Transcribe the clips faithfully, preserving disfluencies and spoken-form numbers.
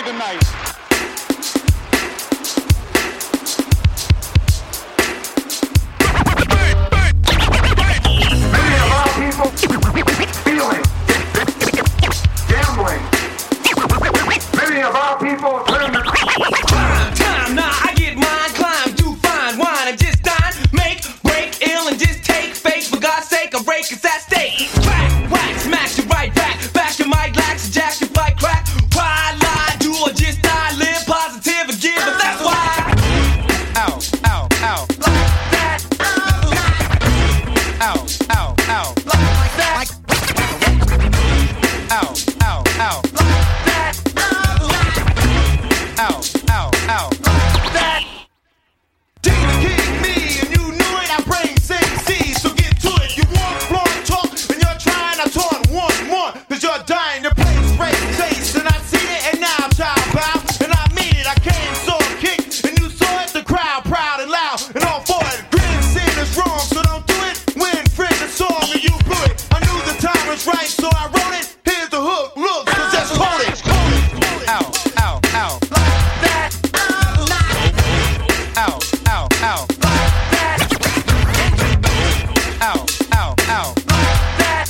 party tonight. Many of our people feeling gambling. Many of our people turn to Climb, time, nah, I get mine. Climb, do fine, wine, and just dine. Make, break, ill, and just take fake. For God's sake, a rake is at stake. Whack, whack, smash it right back. Bash your mic, lax, jack your fight, crack. Pride, lie, do or just die. Live positive and give, but that's why. Ow, ow, ow. Like that. Ow, ow, ow. Like that. Ow, ow, ow. Like that. Ow, ow, ow. That. Demon King me, and you knew it. I bring same seeds, so get to it. You want floor talk, and you're trying to taunt once more, cause you're dying to play straight face. And I seen it, and now I'm child bow, and I mean it. I came, saw a kick, and you saw it. The crowd proud and loud, and all for it. Grin, sin is wrong, so don't do it. Win, friend, the song, and you blew it. I knew the time was right, so I wrote it. Here's the hook, look, so just hold it. Ow, ow, ow. Like that. Ow, ow, ow. Like that. Ow, ow, ow. Like that.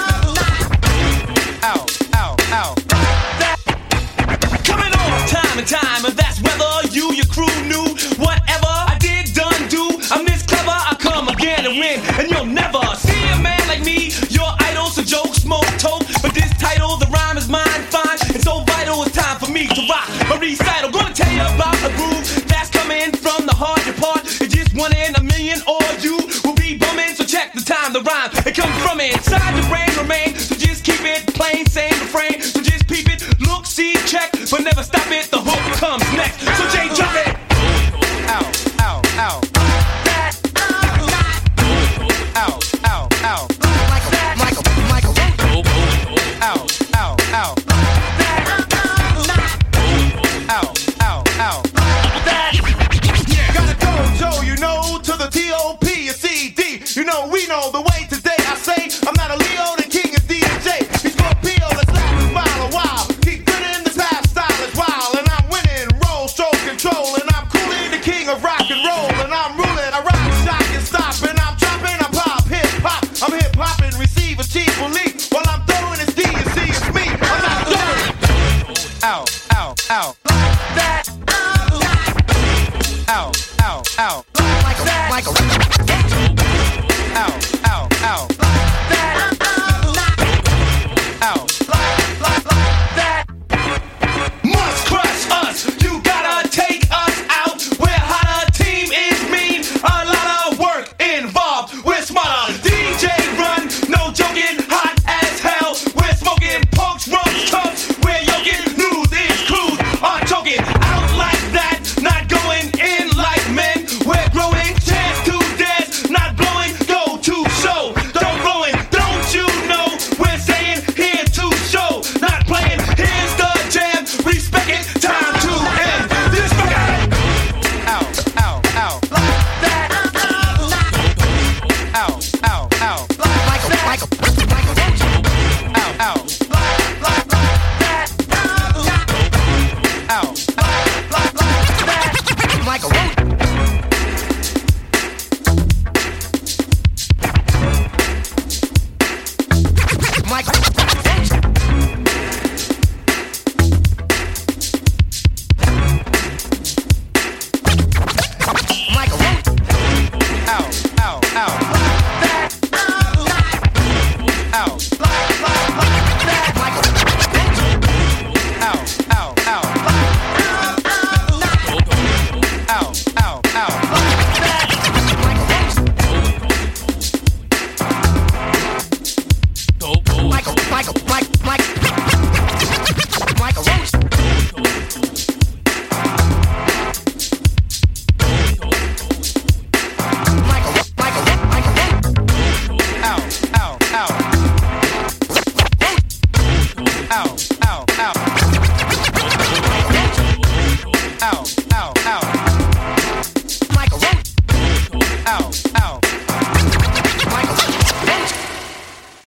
Ow, ow, ow. Like that. Coming on time and time, and that's whether you, your crew knew whatever I did, done, do. I'm this clever, I come again and win, and you'll never see a man like me. Your idol's a joke, smoke, toke, but this title, the rhyme is mine, fine, and so vital. It's time for me to rock my recital. Gonna tell you about the groove that's coming from the heart. Your part is just one in a million, or you will be bumming. So check the time, the rhyme, it comes from inside the brain, remain. So just keep it plain, same refrain. So just peep it, look, see, check, but never stop it. The hook comes next. So Jay, drop it. Ow, ow, ow. That. Ow, ow, ow. Like that. Michael, Michael. Ow, ow, ow. That. Ow, ow, ow. That. Gotta go, Joe, you know, to the T O P, a C D. You know, we know the way today. I say, I'm not a Leo, the king is D J. He's Scorpio, let's laugh and smile a while. Keep good in the past, style is wild. And I'm winning, roll, stroke, control. And I'm cooling, the king of rock and roll. And I'm ruling, I rock, shock, and stop. And I'm dropping, I pop, hip hop. I'm hip hopping, receive a cheap belief. While I'm throwing, it's D, you see, it's me. I'm not doing it. Ow, ow, ow. Like that. Ow, ow, ow. Like that. Ow.